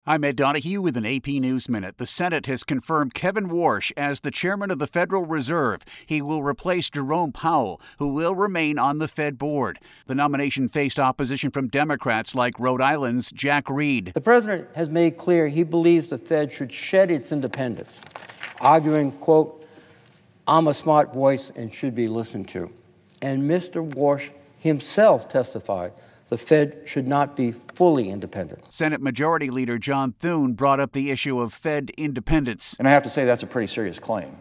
I'm Ed Donahue with an AP News Minute. The Senate has confirmed Kevin Warsh as the chairman of the Federal Reserve. He will replace Jerome Powell, who will remain on the Fed board. The nomination faced opposition from Democrats like Rhode Island's Jack Reed. The president has made clear he believes the Fed should shed its independence, arguing, quote, "I'm a smart voice and should be listened to." And Mr. Warsh himself testified the Fed should not be fully independent. Senate Majority Leader John Thune brought up the issue of Fed independence. And I have to say that's a pretty serious claim,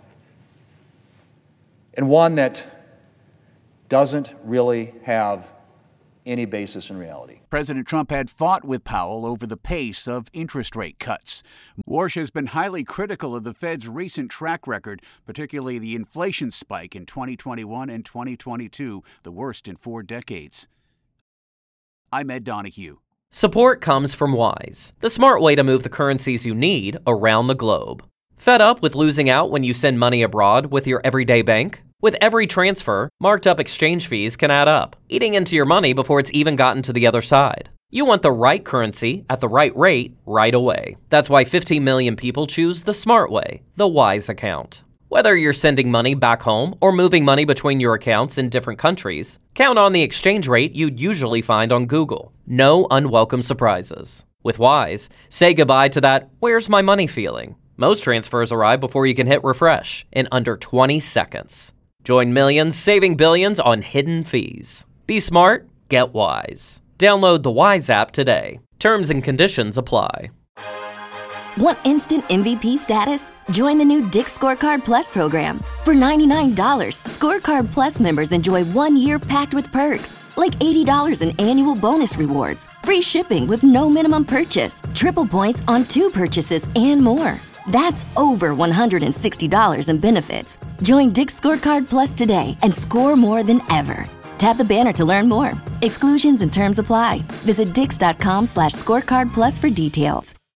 and one that doesn't really have any basis in reality. President Trump had fought with Powell over the pace of interest rate cuts. Warsh has been highly critical of the Fed's recent track record, particularly the inflation spike in 2021 and 2022, the worst in 4 decades. I'm Ed Donahue. Support comes from Wise, the smart way to move the currencies you need around the globe. Fed up with losing out when you send money abroad with your everyday bank? With every transfer, marked up exchange fees can add up, eating into your money before it's even gotten to the other side. You want the right currency at the right rate right away. That's why 15 million people choose the smart way, the Wise account. Whether you're sending money back home or moving money between your accounts in different countries, count on the exchange rate you'd usually find on Google. No unwelcome surprises. With Wise, say goodbye to that "where's my money" feeling. Most transfers arrive before you can hit refresh in under 20 seconds. Join millions saving billions on hidden fees. Be smart, get Wise. Download the Wise app today. Terms and conditions apply. Want instant MVP status? Join the new Dick's Scorecard Plus program. For $99, Scorecard Plus members enjoy 1 year packed with perks, like $80 in annual bonus rewards, free shipping with no minimum purchase, triple points on 2 purchases, and more. That's over $160 in benefits. Join Dick's Scorecard Plus today and score more than ever. Tap the banner to learn more. Exclusions and terms apply. Visit dix.com/scorecardplus for details.